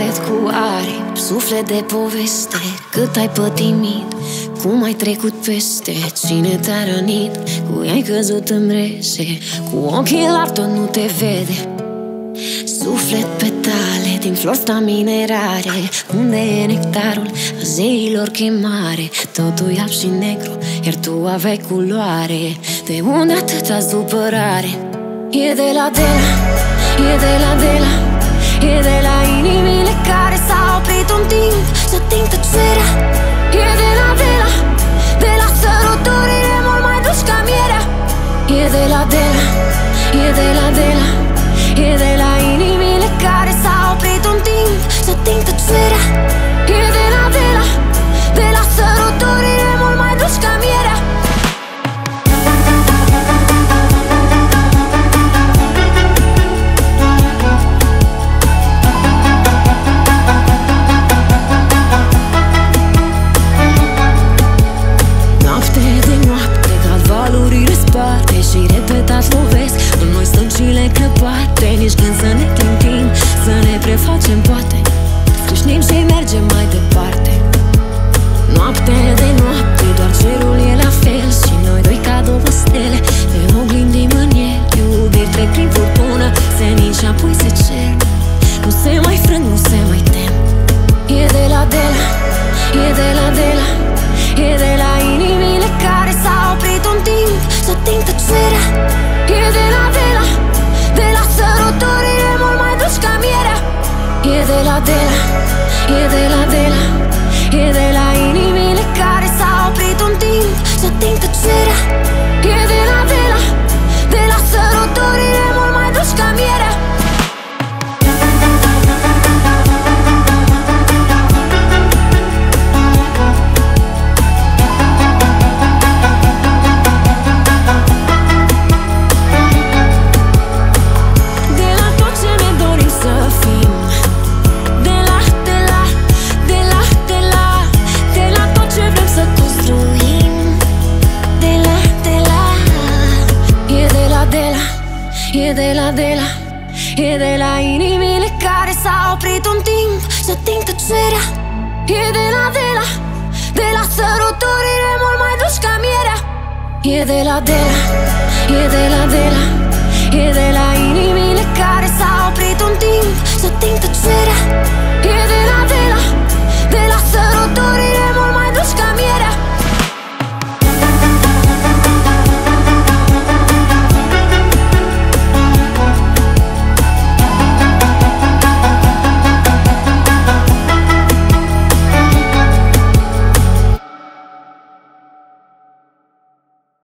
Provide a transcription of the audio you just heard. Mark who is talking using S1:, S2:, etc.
S1: suflet cu aripi, suflet de poveste. Cât ai pătimit, cum ai trecut peste. Cine te-a rănit, cui ai căzut în brese. Cu ochii larg tot nu te vede. Suflet petale din flori stamine rare. Unde e nectarul a zeilor chemare? Totul e alb și negru, iar tu aveai culoare. De unde atâta supărare? E de la, e de la, e de la inimile care s-au oprit un timp să ating tăcerea. E de la, de la săruturile mult mai dulci ca mierea. E de la, e de la, e de la inimile care s-au oprit un timp să ating tăcerea. E de la, de la săruturile mult mai dulci ca mierea. Și repetat lovesc în noi stâncile crăpate. Nici când să ne clintim, să ne prefacem poate. Scrâșnim și mergem mai departe. Noapte de noapte, doar cerul e la fel. Și noi doi ca două stele ne oglindim în el. Iubiri trec prin furtună, senin și apoi se cer. Nu se mai frâng, nu se mai tem. E de la, e de la, e de la inimile care s-au oprit un timp să ating tăcerea. E de la, de la săruturile mult mai dulci ca mierea. E de la, e de la, e de la inimile care s-au oprit un timp să ating tăcerea. E de la, de la săruturile mult mai dulci ca mierea. E de la, e de la inimile care s-au oprit un timp să ating tăcerea. E de la, de la săruturile mult mai dulci ca mierea. E de la, e de la, e de la inimile care s-au oprit un timp să ating tăcerea. E de la